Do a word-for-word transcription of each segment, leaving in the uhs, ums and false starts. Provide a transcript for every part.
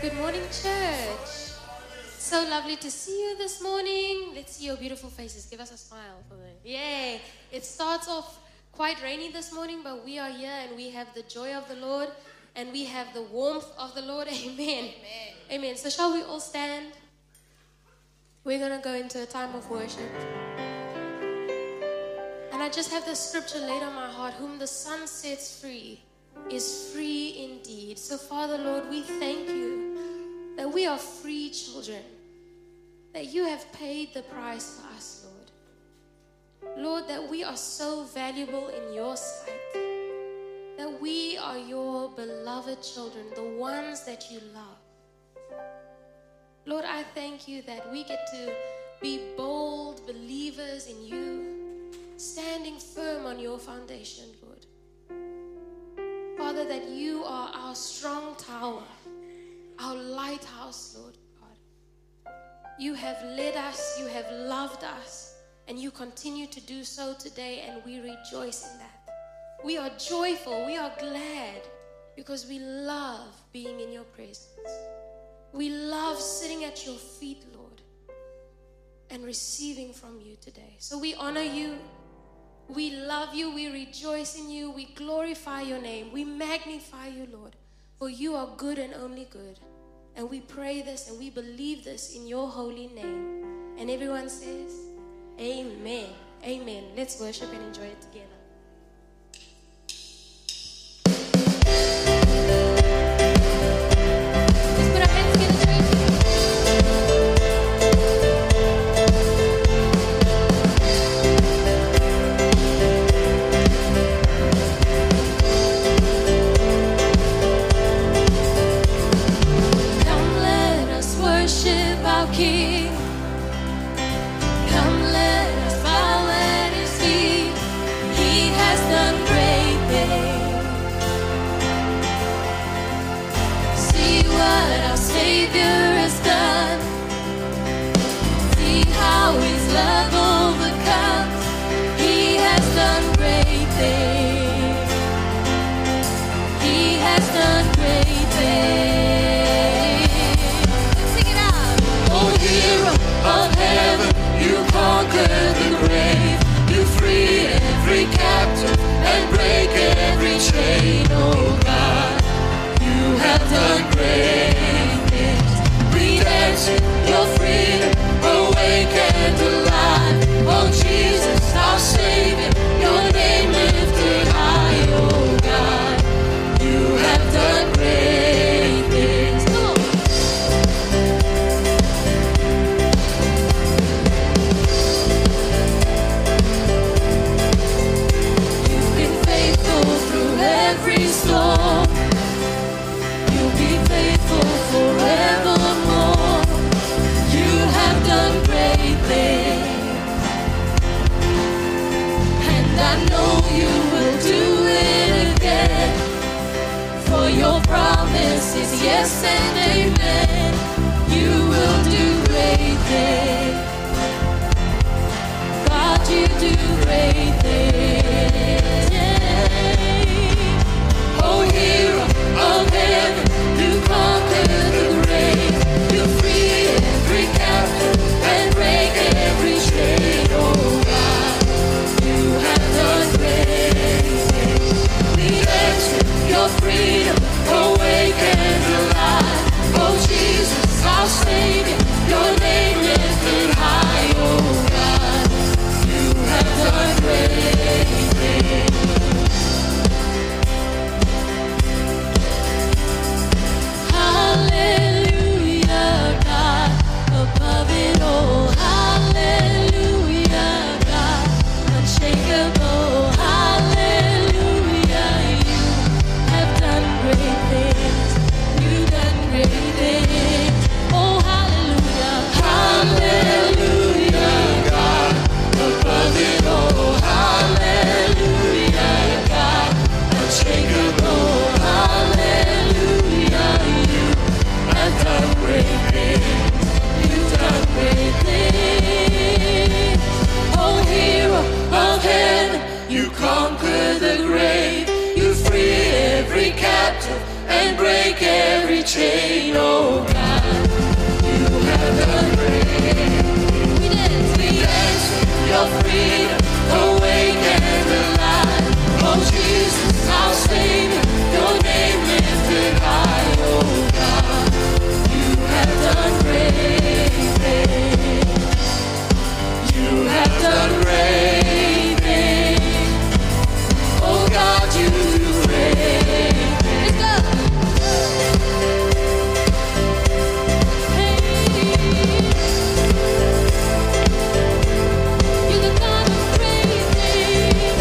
Good morning, church. So lovely to see you this morning. Let's see your beautiful faces. Give us a smile for them. Yay. It starts off quite rainy this morning, but we are here and we have the joy of the Lord and we have the warmth of the Lord. Amen. Amen. Amen. So shall we all stand? We're going to go into a time of worship. And I just have the scripture laid on my heart. Whom the Son sets free is free indeed. So Father, Lord, we thank you that we are free children, that you have paid the price for us, Lord. Lord, that we are so valuable in your sight, that we are your beloved children, the ones that you love. Lord, I thank you that we get to be bold believers in you, standing firm on your foundation, Lord. Father, that you are our strong tower, our lighthouse, Lord God. You have led us, you have loved us, and you continue to do so today, and we rejoice in that. We are joyful, we are glad, because we love being in your presence. We love sitting at your feet, Lord, and receiving from you today. So we honor you, we love you, we rejoice in you, we glorify your name, we magnify you, Lord. For you are good and only good. And we pray this and we believe this in your holy name. And everyone says, amen. Amen. Let's worship and enjoy it together. King, come let us bow at his feet. He has done great things. See what our Savior has done. See how his love overcomes. He has done great things. He has done great things. Hero of heaven, you conquered the grave. You free every captive and break every chain, oh God. You have done great things. Redemption, your freedom, awake and alive. Oh Jesus, our Savior, your name lifted high, oh God. You have done great things. Every storm, you'll be faithful forevermore. You have done great things, and I know you will do it again. For your promise is yes and amen. You will do great things. God, you do great things. Oh, hero of heaven, you conquered the grave. You free every captive and break every chain, oh God. You have done great things. Redemption, your freedom, awake and alive. Oh Jesus, our Savior, your name lifted high, oh God. You have done great things. We dance, we dance with your freedom, awake and alive. Oh Jesus, our Savior, your name lifted high. Oh God, you have done great things. You have done great things. Oh God, you do great things. Let's go. Hey, you're the God of great things.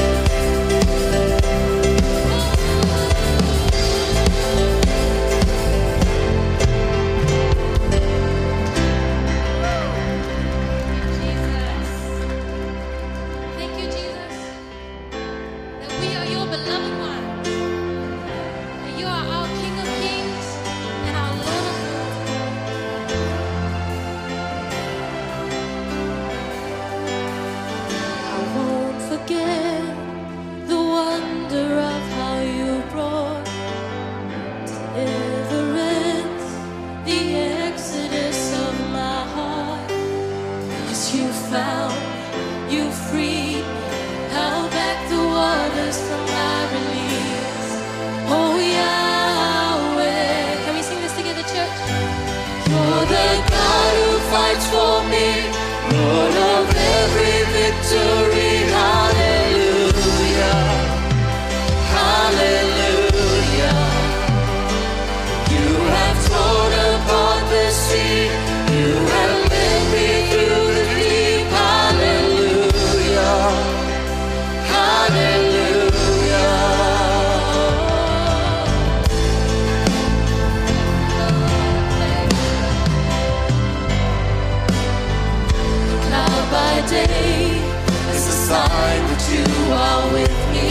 Thank you, Jesus, that we are your beloved ones, that you are our King of Kings and our Lord of Lords. I won't forget the wonder of how you brought deliverance, the exodus of my heart. 'Cause you found, you freed, held back the waters from my release. Oh Yahweh, Can we sing this together, church? you're the God who fights for me, Lord of every victory. Hallelujah, hallelujah. You have torn apart the sea, you have led me through the deep. Hallelujah, hallelujah. Cloud by day is a sign that you are with me.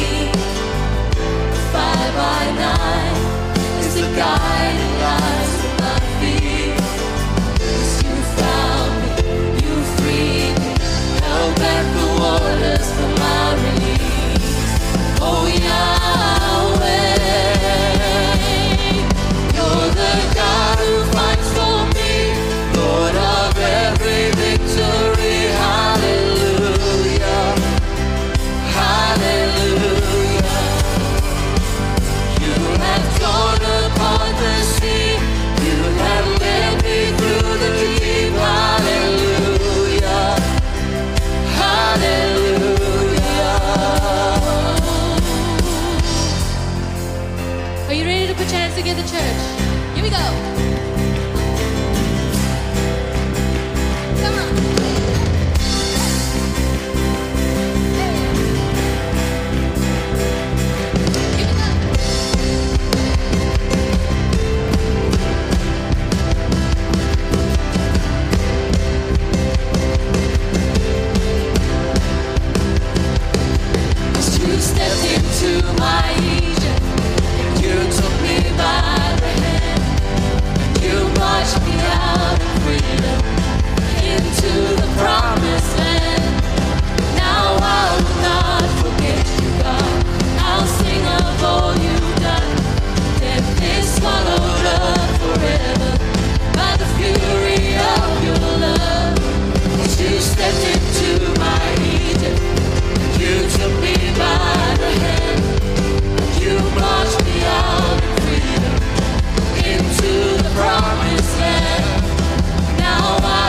Fire by night is the guiding light of my feet. 'Cause you found me, you freed me, held back the waters for my release. Oh Yahweh, you're the God who fights for me, Lord of every victory. Hallelujah, hallelujah. You have torn apart the sea, you have led me through the deep. Hallelujah, hallelujah. Are you ready to put your hands together, church? Here we go. Come on. Here we go. You stepped into my Egypt, you took me by the hand, you marched me out in freedom into the promised land. Now I will not forget you, God. I'll sing of all you've done. Death is swallowed up forever by the fury of your love. You stepped into my Egypt, you took me by the hand, you marched me out in freedom into the promised land. Now I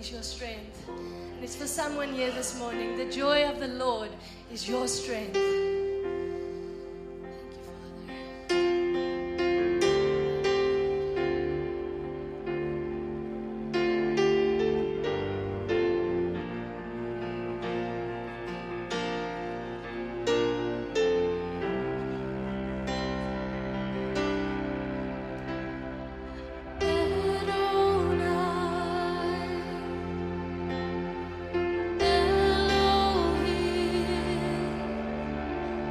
is your strength. And it's for someone here this morning. The joy of the Lord is your strength. Adonai, Elohim,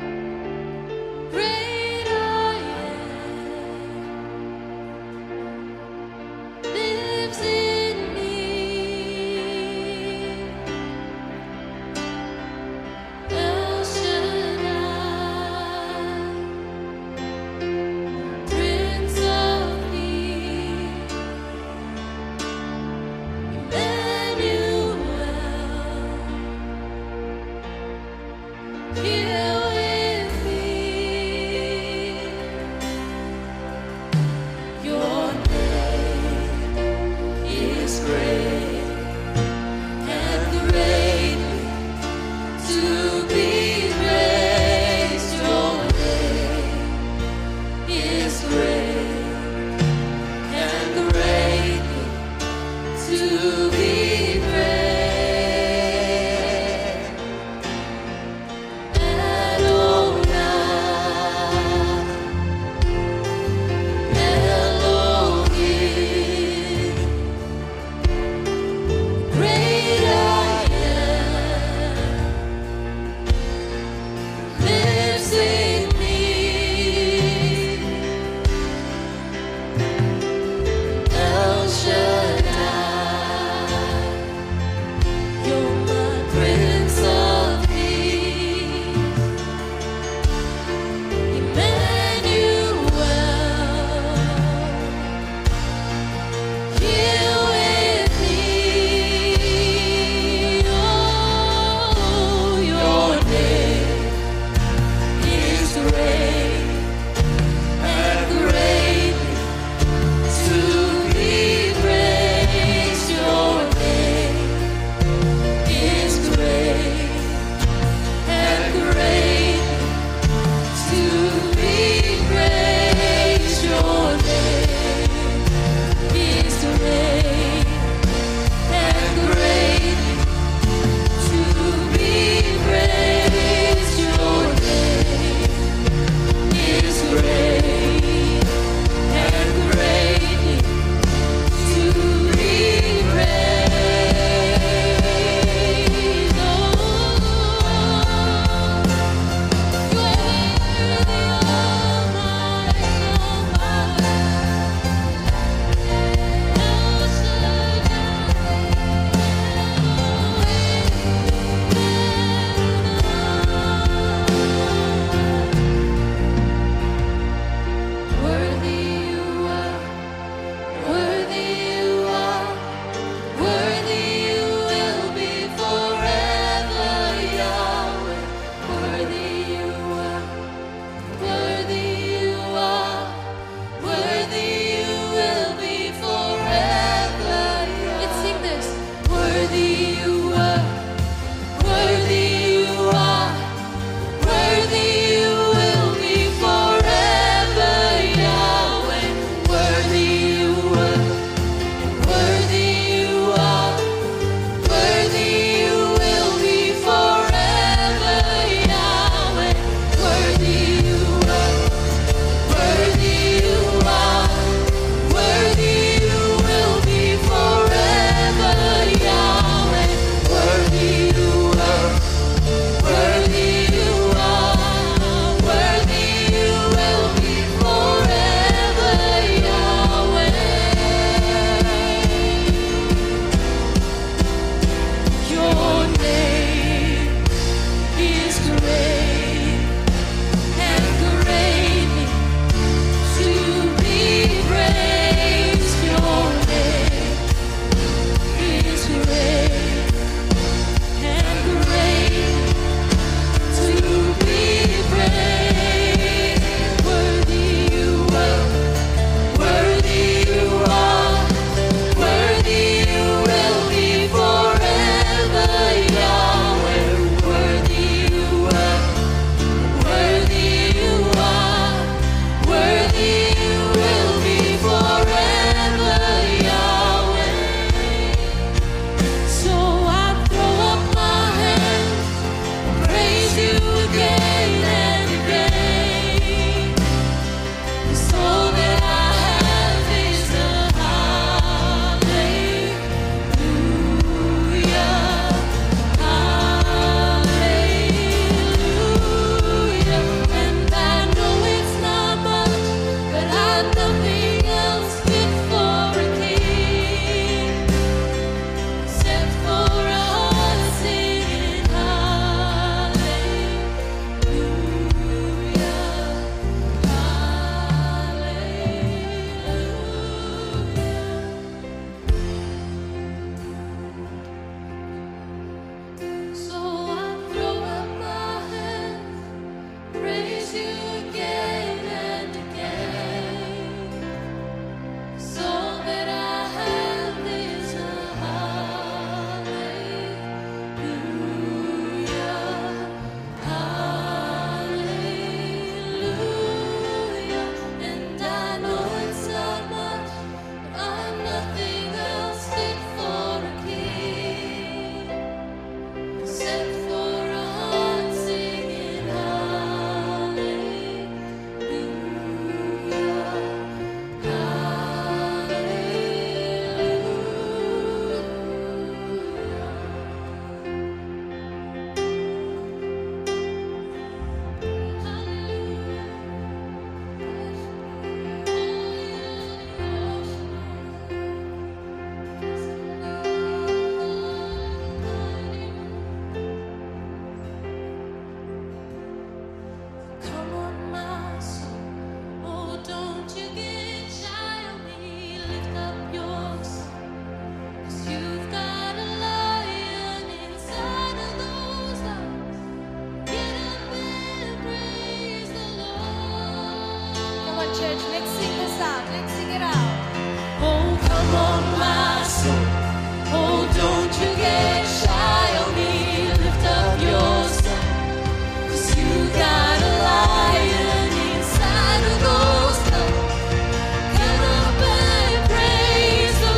out, church. Let's sing this out. Let's sing it out. Oh, come on, my soul. Oh, don't you get shy on me. Lift up your song. 'Cause you got a lion inside of those lungs. Get up and praise the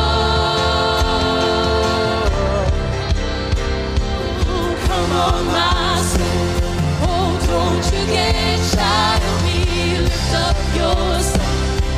Lord. Oh, come on, my soul. Oh, don't you get shy on me. Lift up your song.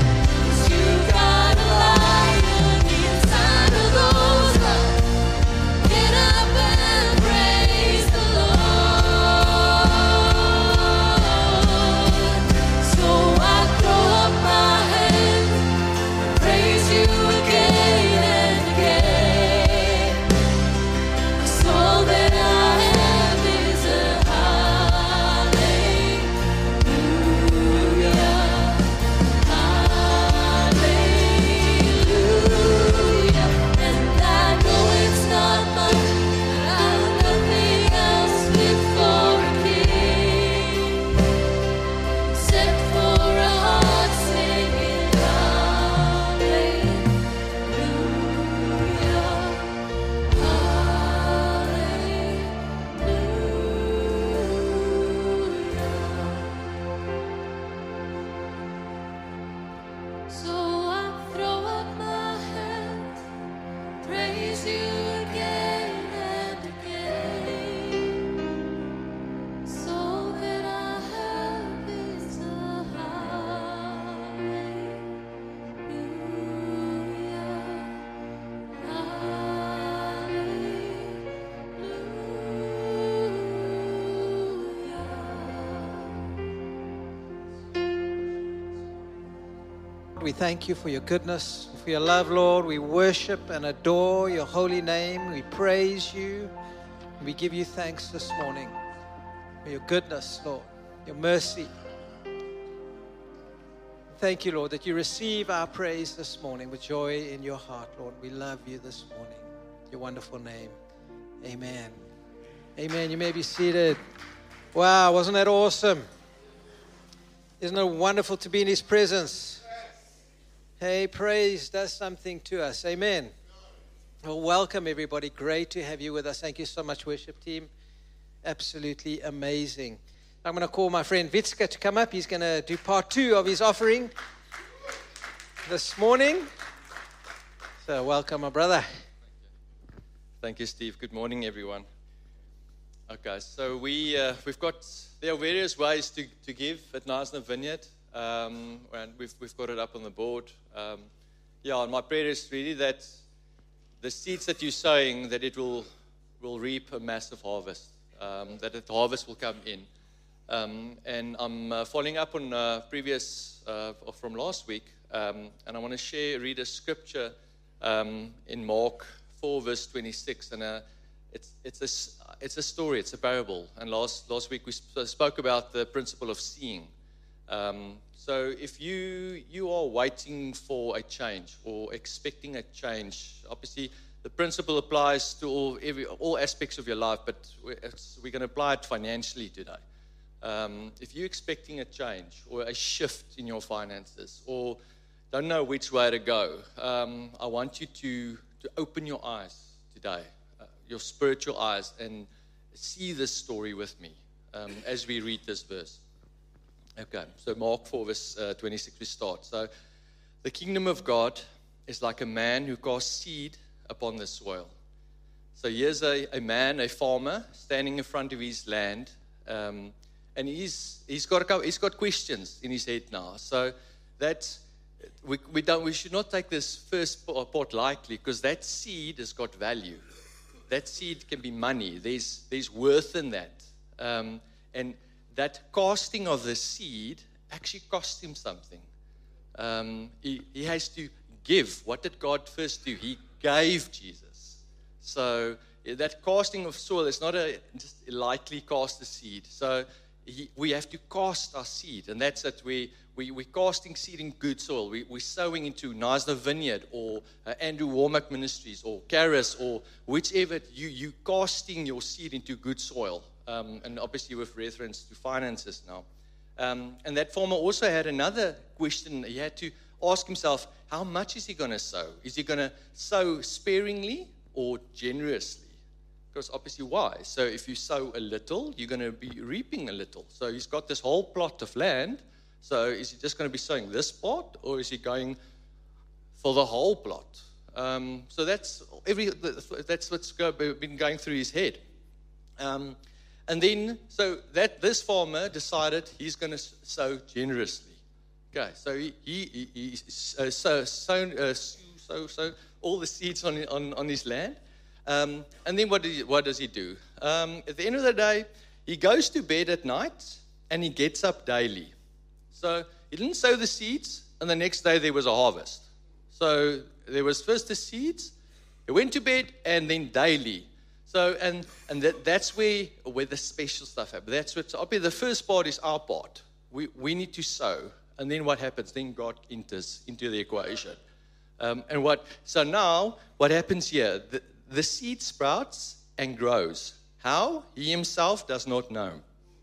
We thank you for your goodness, for your love, Lord. We worship and adore your holy name. We praise you. We give you thanks this morning for your goodness, Lord, your mercy. Thank you, Lord, that you receive our praise this morning with joy in your heart, Lord. We love you this morning. Your wonderful name. Amen. Amen. You may be seated. Wow, wasn't that awesome? Isn't it wonderful to be in his presence? Hey, praise does something to us. Amen. Well, welcome, everybody. Great to have you with us. Thank you so much, worship team. Absolutely amazing. I'm going to call my friend Vitska to come up. He's going to do part two of his offering this morning. So welcome, my brother. Thank you, Steve. Good morning, everyone. Okay, so we, uh, we've got, there are various ways to, to give at Knysna Vineyard. Um, and we've, we've got it up on the board. Um, yeah, and my prayer is really that the seeds that you're sowing, that it will, will reap a massive harvest, um, that the harvest will come in. Um, and I'm uh, following up on uh, previous, uh, from last week, um, and I want to share, read a scripture um, in Mark four, verse twenty-six, and uh, it's, it's, a, it's a story, it's a parable. And last, last week we sp- spoke about the principle of seeing. Um, so if you you are waiting for a change or expecting a change, obviously the principle applies to all every all aspects of your life, but we're, we're going to apply it financially today. Um, if you're expecting a change or a shift in your finances or don't know which way to go, um, I want you to, to open your eyes today, uh, your spiritual eyes, and see this story with me um, as we read this verse. Okay, so Mark four, verse uh, twenty-six, we start. So, the kingdom of God is like a man who casts seed upon the soil. So here's a, a man, a farmer, standing in front of his land, um, and he's he's got a couple, he's got questions in his head now. So that we we don't we should not take this first part lightly, because that seed has got value. That seed can be money. There's there's worth in that, um, and that casting of the seed actually cost him something. Um, he, he has to give. What did God first do? He gave Jesus. So that casting of soil is not a just a lightly cast the seed. So he, we have to cast our seed, and that's it. We we we're casting seed in good soil. We, we're sowing into Knysna Vineyard or uh, Andrew Womack Ministries or Caris or whichever. You you casting your seed into good soil. Um, and obviously with reference to finances now. Um, and that farmer also had another question. He had to ask himself, how much is he going to sow? Is he going to sow sparingly or generously? Because obviously why? So if you sow a little, you're going to be reaping a little. So he's got this whole plot of land. So is he just going to be sowing this part, or is he going for the whole plot? Um, so that's every that's what's go, been going through his head. Um, and then, so that this farmer decided he's going to sow generously. Okay, so he he, he, he uh, so sown uh, so so all the seeds on on, on his land. Um, and then what does he, what does he do? Um, at the end of the day, he goes to bed at night and he gets up daily. So he didn't sow the seeds, and the next day there was a harvest. So there was first the seeds, he went to bed, and then daily. So and and that, that's where where the special stuff happens. That's what so the first part is our part. We we need to sow, and then what happens? Then God enters into the equation. Um, and what so now what happens here? The, the seed sprouts and grows. How? He himself does not know.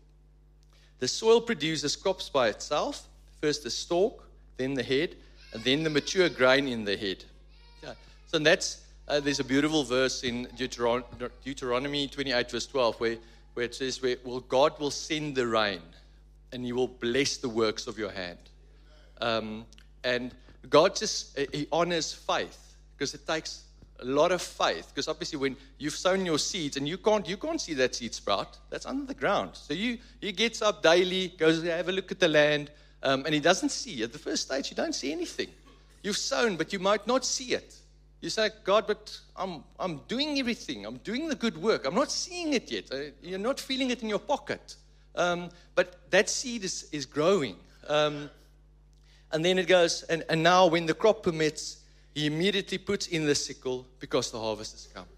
The soil produces crops by itself. First the stalk, then the head, and then the mature grain in the head. Yeah. So that's uh, there's a beautiful verse in Deuteron- Deuteronomy twenty-eight, verse twelve, where, where it says, where, well, God will send the rain, and he will bless the works of your hand. Um, and God just, he honors faith, because it takes a lot of faith, because obviously when you've sown your seeds and you can't you can't see that seed sprout, that's under the ground. So you he gets up daily, goes to have a look at the land, um, and he doesn't see. At the first stage, you don't see anything. You've sown, but you might not see it. You say, God, but I'm I'm doing everything. I'm doing the good work. I'm not seeing it yet. You're not feeling it in your pocket. Um, but that seed is, is growing. Um, and then it goes, and, and now when the crop permits, he immediately puts in the sickle because the harvest has come.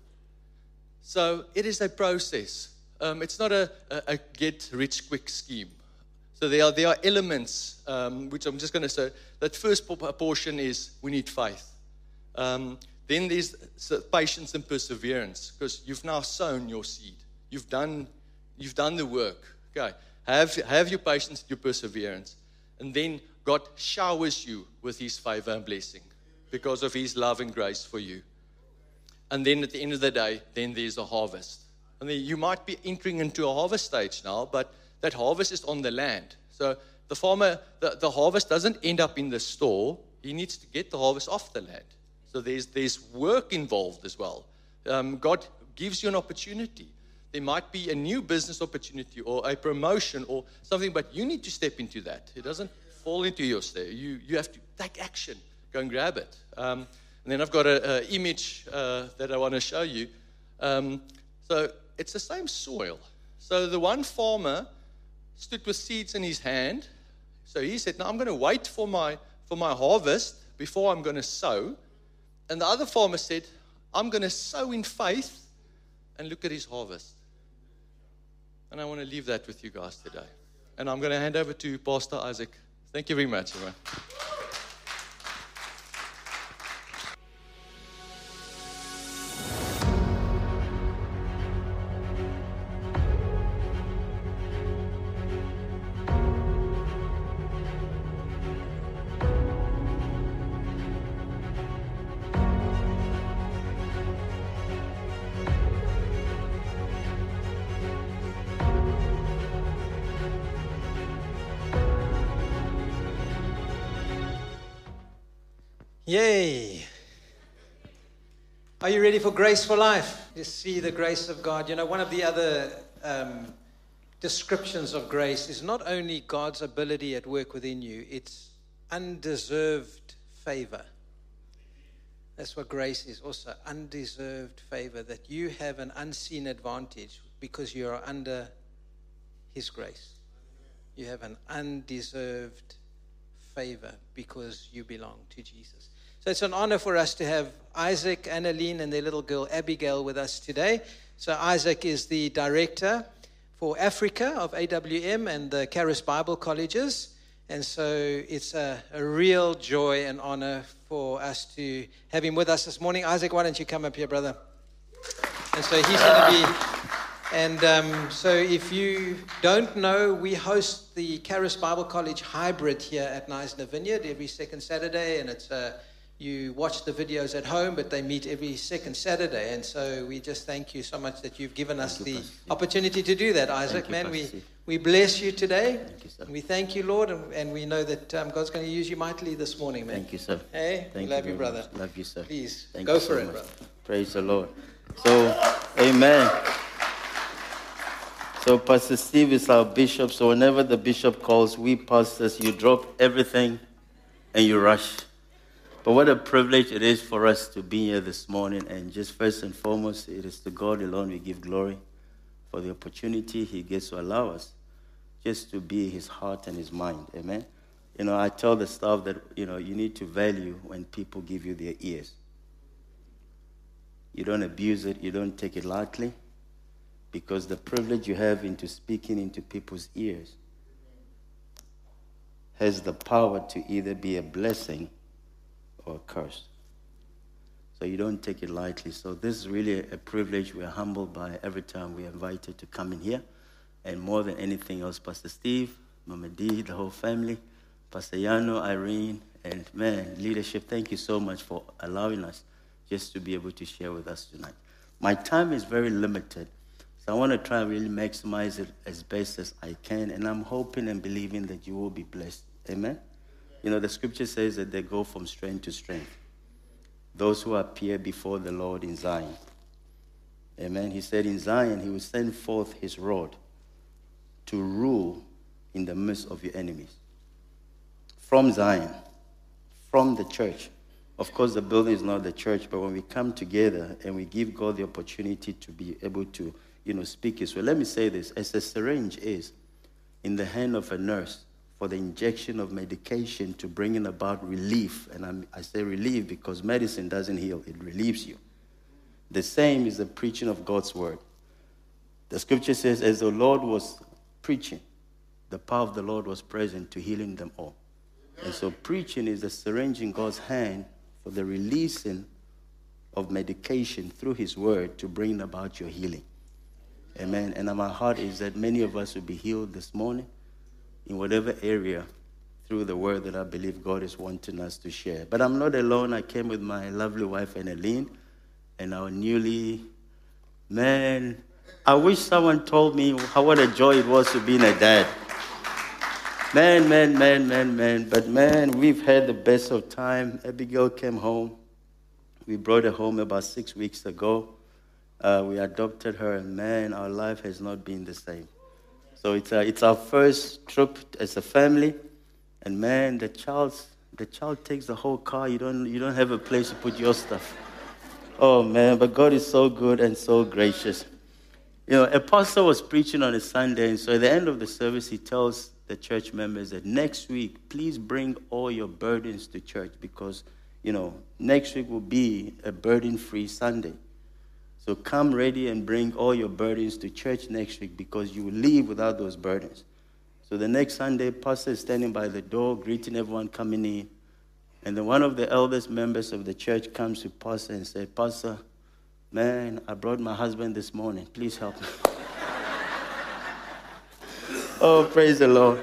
So it is a process. Um, it's not a, a, a get-rich-quick scheme. So there are there are elements, um, which I'm just going to say. That first portion is we need faith. Um, then there's patience and perseverance, because you've now sown your seed. You've done you've done the work. Okay, have have your patience, your perseverance, and then God showers you with His favor and blessing, because of His love and grace for you. And then at the end of the day, then there's a harvest. And then you might be entering into a harvest stage now, but that harvest is on the land. So the farmer, the, the harvest doesn't end up in the store. He needs to get the harvest off the land. So there's there's work involved as well. Um, God gives you an opportunity. There might be a new business opportunity or a promotion or something, but you need to step into that. It doesn't fall into your stare. You you have to take action. Go and grab it. Um, and then I've got an image uh, that I want to show you. Um, so it's the same soil. So the one farmer stood with seeds in his hand. So he said, now I'm going to wait for my for my harvest before I'm going to sow. And the other farmer said, I'm going to sow in faith and look at his harvest. And I want to leave that with you guys today. And I'm going to hand over to Pastor Isaac. Thank you very much, everyone. Yay! Are you ready for Grace for Life? You see the grace of God. You know, one of the other um, descriptions of grace is not only God's ability at work within you, it's undeserved favor. That's what grace is also, undeserved favor, that you have an unseen advantage because you are under His grace. You have an undeserved favor because you belong to Jesus. So it's an honor for us to have Isaac, Annaline, and their little girl Abigail with us today. So Isaac is the director for Africa of A W M and the Charis Bible Colleges. And so it's a, a real joy and honor for us to have him with us this morning. Isaac, why don't you come up here, brother? And so he's going to be And um, so if you don't know, we host the Charis Bible College Hybrid here at Neisner Vineyard every second Saturday. And it's uh, you watch the videos at home, but they meet every second Saturday. And so we just thank you so much that you've given us the opportunity to do that, Isaac. You, Man, we, Pastor. we bless you today. Thank you, sir. And we thank you, Lord. And, and we know that um, God's going to use you mightily this morning, man. Thank you, sir. Hey, Thank we love you, you, very brother. much. Love you, sir. Please, Thank go you for so it, much. brother. Praise the Lord. So, amen. So Pastor Steve is our bishop. So whenever the bishop calls, we pastors, you drop everything and you rush. But what a privilege it is for us to be here this morning. And just first and foremost, it is to God alone we give glory for the opportunity he gets to allow us just to be his heart and his mind. Amen. You know, I tell the staff that, you know, you need to value when people give you their ears. You don't abuse it. You don't take it lightly. Because the privilege you have into speaking into people's ears has the power to either be a blessing or a curse. So you don't take it lightly. So this is really a privilege we're humbled by every time we're invited to come in here. And more than anything else, Pastor Steve, Mama D, the whole family, Pastor Yano, Irene, and man, leadership, thank you so much for allowing us just to be able to share with us tonight. My time is very limited. So I want to try and really maximize it as best as I can, and I'm hoping and believing that you will be blessed. Amen? You know, the scripture says that they go from strength to strength. Those who appear before the Lord in Zion. Amen? He said in Zion, he will send forth his rod to rule in the midst of your enemies. From Zion, from the church. Of course, the building is not the church, but when we come together and we give God the opportunity to be able to you know, speak His word. Let me say this. As a syringe is in the hand of a nurse for the injection of medication to bring about relief, and I'm, I say relief because medicine doesn't heal, it relieves you. The same is the preaching of God's word. The scripture says, as the Lord was preaching, the power of the Lord was present to healing them all. And so preaching is the syringe in God's hand for the releasing of medication through His word to bring about your healing. Amen. And my heart is that many of us will be healed this morning in whatever area through the word that I believe God is wanting us to share. But I'm not alone. I came with my lovely wife, Annalene, and our newly, man, I wish someone told me how what a joy it was to be a dad. Man, man, man, man, man. But man, we've had the best of time. Abigail came home. We brought her home about six weeks ago. Uh, we adopted her, and man, our life has not been the same. So it's a, it's our first trip as a family, and man, the child's the child takes the whole car. You don't you don't have a place to put your stuff. Oh man, but God is so good and so gracious. You know, a pastor was preaching on a Sunday, and so at the end of the service, he tells the church members that next week, please bring all your burdens to church because you know next week will be a burden-free Sunday. So come ready and bring all your burdens to church next week because you will leave without those burdens. So the next Sunday, pastor is standing by the door, greeting everyone coming in. And then one of the eldest members of the church comes to pastor and said, Pastor, man, I brought my husband this morning. Please help me. Oh, praise the Lord.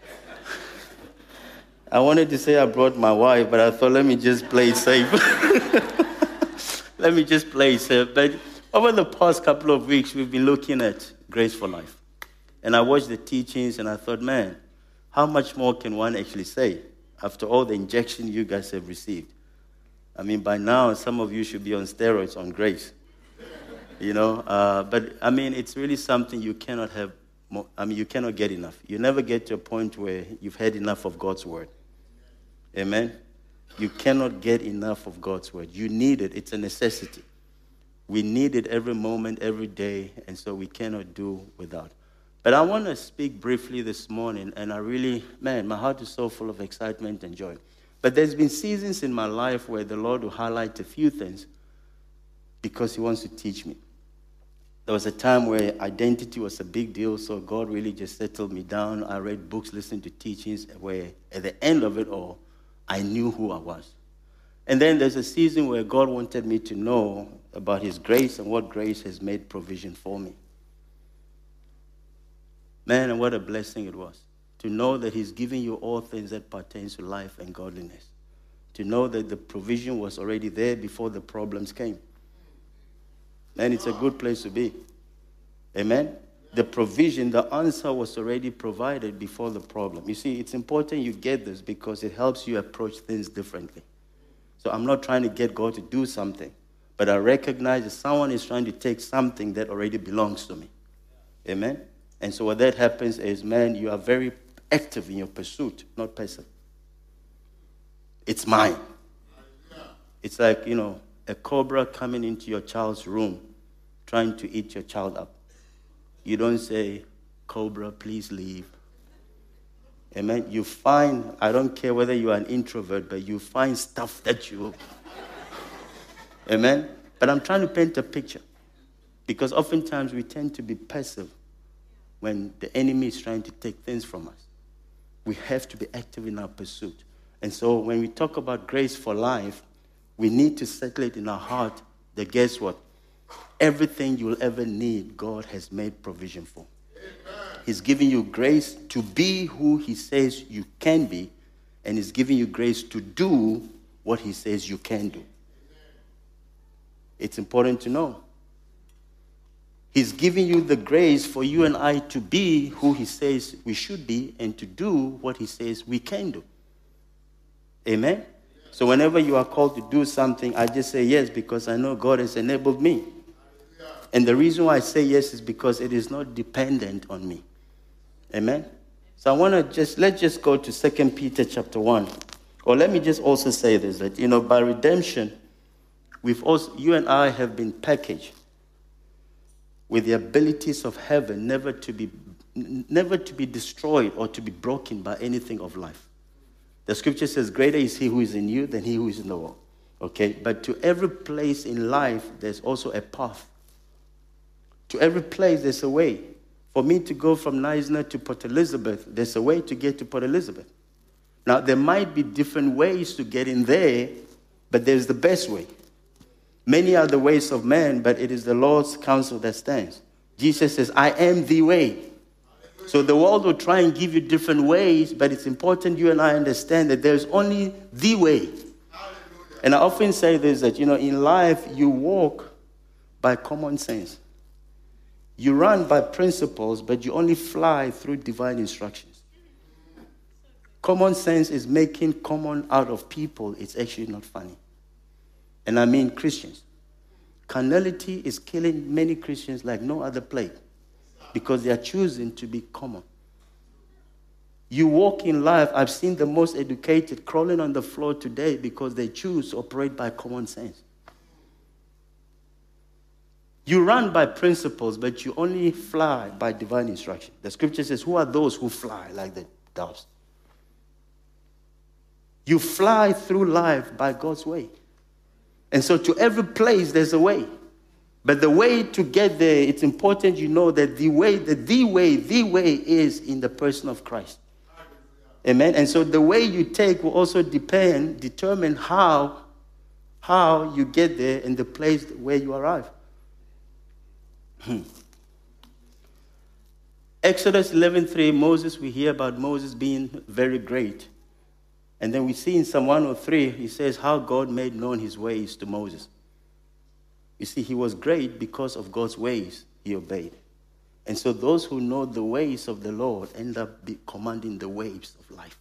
I wanted to say I brought my wife, but I thought, let me just play it safe. Let me just play it safe. But over the past couple of weeks, we've been looking at Grace for Life. And I watched the teachings, and I thought, man, how much more can one actually say after all the injection you guys have received? I mean, by now, some of you should be on steroids on Grace. You know? Uh, but, I mean, it's really something you cannot have more, I mean, you cannot get enough. You never get to a point where you've had enough of God's word. Amen? You cannot get enough of God's word. You need it. It's a necessity. We need it every moment, every day, and so we cannot do without. But I want to speak briefly this morning, and I really, man, my heart is so full of excitement and joy. But there's been seasons in my life where the Lord will highlight a few things because He wants to teach me. There was a time where identity was a big deal, so God really just settled me down. I read books, listened to teachings, where at the end of it all, I knew who I was. And then there's a season where God wanted me to know about His grace and what grace has made provision for me. Man, and what a blessing it was to know that he's giving you all things that pertain to life and godliness. To know that the provision was already there before the problems came. Man, it's a good place to be. Amen? The provision, the answer was already provided before the problem. You see, it's important you get this because it helps you approach things differently. So I'm not trying to get God to do something, but I recognize that someone is trying to take something that already belongs to me. Amen? And so what that happens is, man, you are very active in your pursuit, not passive. It's mine. It's like, you know, a cobra coming into your child's room, trying to eat your child up. You don't say, cobra, please leave. Amen? You find, I don't care whether you are an introvert, but you find stuff that you... Amen? But I'm trying to paint a picture. Because oftentimes we tend to be passive when the enemy is trying to take things from us. We have to be active in our pursuit. And so when we talk about grace for life, we need to settle it in our heart that guess what? Everything you'll ever need, God has made provision for. Amen. He's giving you grace to be who he says you can be, and he's giving you grace to do what he says you can do. Amen. It's important to know. He's giving you the grace for you and I to be who he says we should be and to do what he says we can do. Amen? So whenever you are called to do something, I just say yes because I know God has enabled me. And the reason why I say yes is because it is not dependent on me. Amen? So I want to just, let's just go to Second Peter chapter one. Or let me just also say this, that, you know, by redemption, we've also, you and I have been packaged with the abilities of heaven never to be, never to be destroyed or to be broken by anything of life. The scripture says, greater is he who is in you than he who is in the world. Okay? But to every place in life, there's also a path. To every place, there's a way. For me to go from Knysna to Port Elizabeth, there's a way to get to Port Elizabeth. Now, there might be different ways to get in there, but there's the best way. Many are the ways of man, but it is the Lord's counsel that stands. Jesus says, I am the way. So the world will try and give you different ways, but it's important you and I understand that there's only the way. And I often say this, that, you know, in life, you walk by common sense. You run by principles, but you only fly through divine instructions. Common sense is making common out of people. It's actually not funny. And I mean Christians. Carnality is killing many Christians like no other plague because they are choosing to be common. You walk in life, I've seen the most educated crawling on the floor today because they choose to operate by common sense. You run by principles, but you only fly by divine instruction. The scripture says, who are those who fly like the doves? You fly through life by God's way. And so to every place, there's a way. But the way to get there, it's important you know that the way, the, the way, the way is in the person of Christ. Amen. And so the way you take will also depend, determine how, how you get there and the place where you arrive. Hmm. Exodus eleven three, Moses, we hear about Moses being very great. And then we see in Psalm one oh three, he says how God made known his ways to Moses. You see, he was great because of God's ways he obeyed. And so those who know the ways of the Lord end up be commanding the waves of life.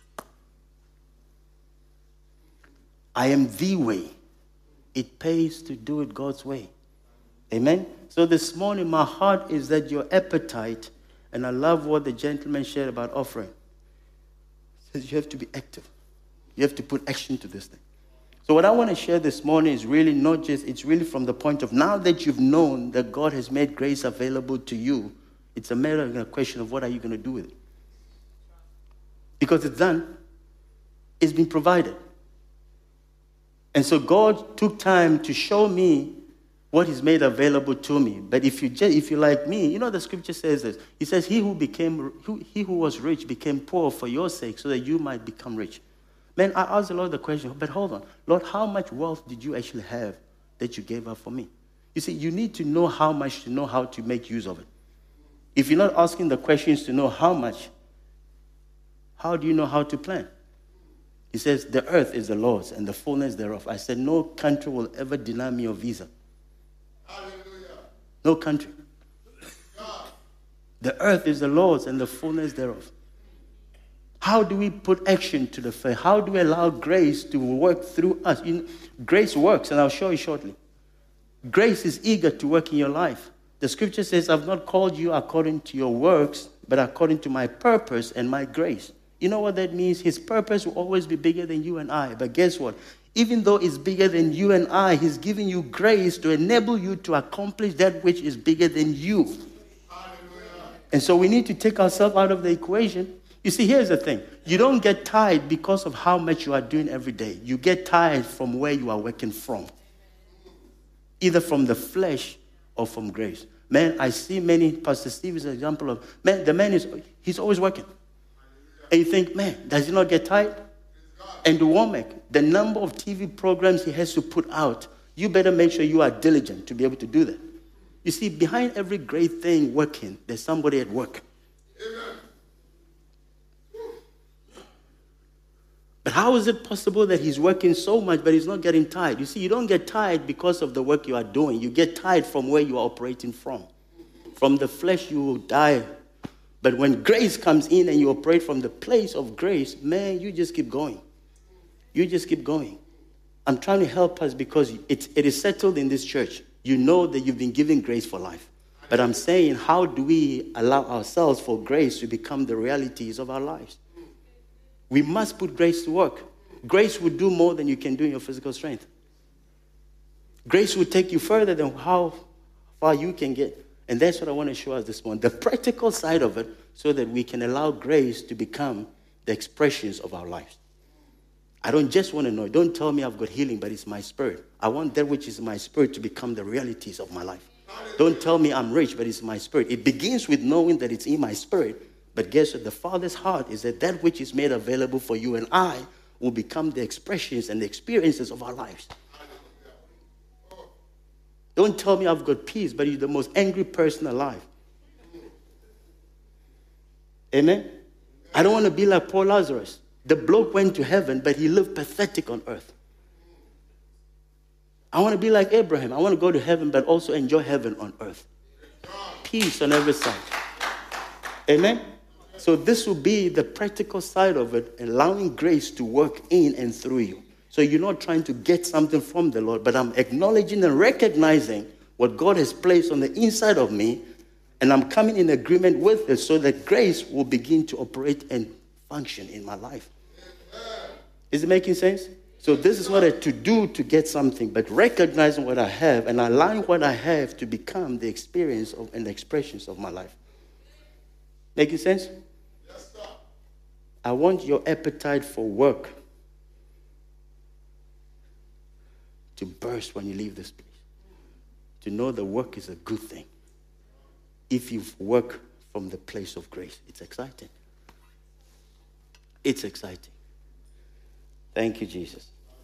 I am the way. It pays to do it God's way. Amen? So this morning, my heart is that your appetite, and I love what the gentleman shared about offering. He says you have to be active. You have to put action to this thing. So what I want to share this morning is really not just, it's really from the point of now that you've known that God has made grace available to you, it's a matter of a question of what are you going to do with it. Because it's done. It's been provided. And so God took time to show me what is made available to me. But if you just, if you like me, you know the scripture says this. It says, he who became, who, he who was rich became poor for your sake so that you might become rich. Man, I asked the Lord the question, but hold on. Lord, how much wealth did you actually have that you gave up for me? You see, you need to know how much to know how to make use of it. If you're not asking the questions to know how much, how do you know how to plan? He says, the earth is the Lord's and the fullness thereof. I said, no country will ever deny me a visa. Hallelujah. No country. The earth is the Lord's and the fullness thereof. How do we put action to the faith? How do we allow grace to work through us? You know, grace works, and I'll show you shortly. Grace is eager to work in your life. The scripture says, I've not called you according to your works, but according to my purpose and my grace. You know what that means? His purpose will always be bigger than you and I. But guess what? Even though it's bigger than you and I, he's giving you grace to enable you to accomplish that which is bigger than you. Hallelujah. And so we need to take ourselves out of the equation. You see, here's the thing. You don't get tired because of how much you are doing every day. You get tired from where you are working from. Either from the flesh or from grace. Man, I see many, Pastor Steve is an example of, man, the man is, he's always working. And you think, man, does he not get tired? And the Womack, the number of T V programs he has to put out, you better make sure you are diligent to be able to do that. You see, behind every great thing working, there's somebody at work. Amen. But how is it possible that he's working so much, but he's not getting tired? You see, you don't get tired because of the work you are doing. You get tired from where you are operating from. From the flesh, you will die. But when grace comes in and you operate from the place of grace, man, you just keep going. You just keep going. I'm trying to help us because it, it is settled in this church. You know that you've been given grace for life. But I'm saying, how do we allow ourselves for grace to become the realities of our lives? We must put grace to work. Grace will do more than you can do in your physical strength. Grace will take you further than how far you can get. And that's what I want to show us this morning. The practical side of it so that we can allow grace to become the expressions of our lives. I don't just want to know. Don't tell me I've got healing, but it's my spirit. I want that which is in my spirit to become the realities of my life. Don't tell me I'm rich, but it's my spirit. It begins with knowing that it's in my spirit. But guess what? The Father's heart is that that which is made available for you and I will become the expressions and the experiences of our lives. Don't tell me I've got peace, but you're the most angry person alive. Amen? I don't want to be like poor Lazarus. The bloke went to heaven, but he lived pathetic on earth. I want to be like Abraham. I want to go to heaven, but also enjoy heaven on earth. Peace on every side. Amen? So this will be the practical side of it, allowing grace to work in and through you. So you're not trying to get something from the Lord, but I'm acknowledging and recognizing what God has placed on the inside of me, and I'm coming in agreement with it so that grace will begin to operate and function in my life. Is it making sense? So this is not a to-do to get something, but recognizing what I have and allowing what I have to become the experience of and the expressions of my life. Making sense? Yes, sir. I want your appetite for work to burst when you leave this place. To know that work is a good thing. If you work from the place of grace, it's exciting. It's exciting. Thank you, Jesus.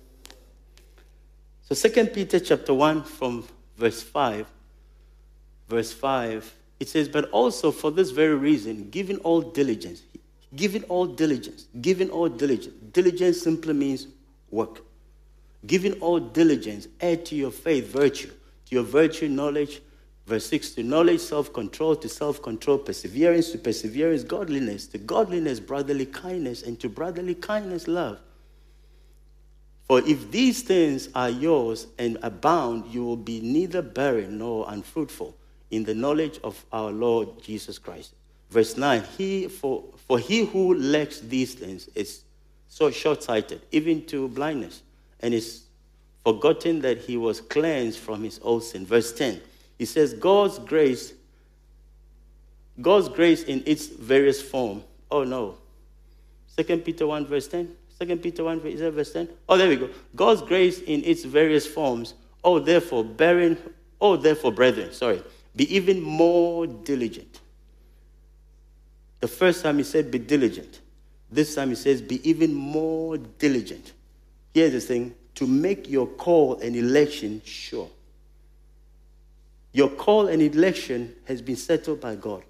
So Second Peter chapter one from verse five. Verse five, it says, but also for this very reason, giving all diligence. Giving all diligence. Giving all diligence. Diligence simply means work. Giving all diligence, add to your faith virtue. To your virtue, knowledge. Verse six, to knowledge, self-control. To self-control, perseverance. To perseverance, godliness. To godliness, brotherly kindness. And to brotherly kindness, love. For if these things are yours and abound, you will be neither barren nor unfruitful in the knowledge of our Lord Jesus Christ. Verse nine, he for, for he who lacks these things is so short-sighted, even to blindness, and is forgotten that he was cleansed from his old sin. Verse ten, he says, God's grace, God's grace in its various form. Oh no. Second Peter one, verse ten. Second Peter one, is that verse ten? Oh, there we go. God's grace in its various forms. Oh, therefore, bearing, oh, therefore, brethren, sorry, be even more diligent. The first time he said, be diligent. This time he says, be even more diligent. Here's the thing, to make your call and election sure. Your call and election has been settled by God.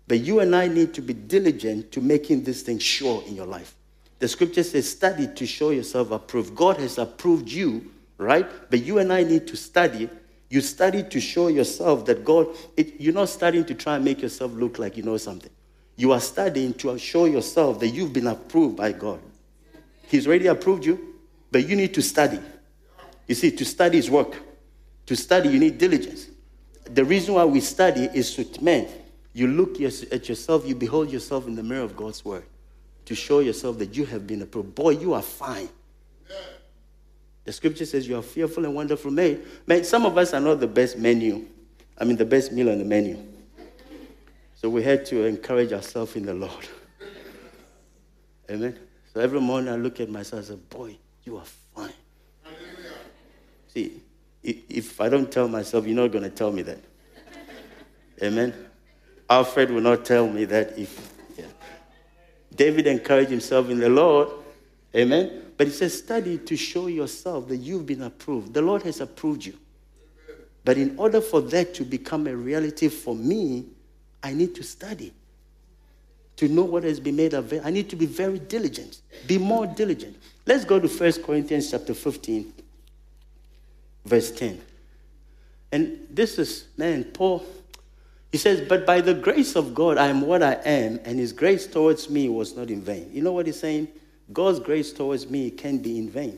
But you and I need to be diligent to making this thing sure in your life. The scripture says, study to show yourself approved. God has approved you, right? But you and I need to study. You study to show yourself that God, it, you're not studying to try and make yourself look like you know something. You are studying to show yourself that you've been approved by God. He's already approved you, but you need to study. You see, to study is work. To study, you need diligence. The reason why we study is to, man, you look at yourself, you behold yourself in the mirror of God's word to show yourself that you have been approved. Boy, you are fine. The scripture says you are fearful and wonderful made. Man, some of us are not the best menu. I mean, the best meal on the menu. So we had to encourage ourselves in the Lord. Amen. So every morning I look at myself and say, boy, you are fine. See, if I don't tell myself, you're not going to tell me that. Amen. Alfred will not tell me that if... Yeah. David encouraged himself in the Lord. Amen. But he says, study to show yourself that you've been approved. The Lord has approved you. But in order for that to become a reality for me, I need to study. To know what has been made available. I need to be very diligent. Be more diligent. Let's go to First Corinthians chapter fifteen, verse ten. And this is, man, Paul, he says, but by the grace of God, I am what I am, and his grace towards me was not in vain. You know what he's saying? God's grace towards me can be in vain.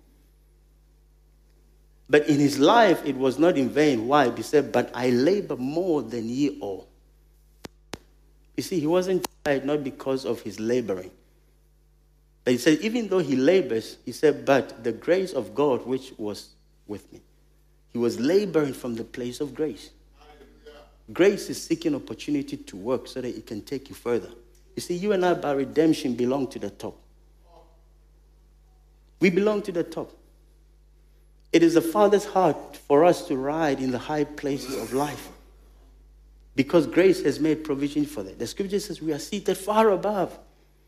But in his life, it was not in vain. Why? He said, but I labor more than ye all. You see, he wasn't tired not because of his laboring. But he said, even though he labors, he said, but the grace of God which was with me. He was laboring from the place of grace. Grace is seeking opportunity to work so that it can take you further. You see, you and I, by redemption, belong to the top. We belong to the top. It is the Father's heart for us to ride in the high places of life. Because grace has made provision for that. The scripture says we are seated far above.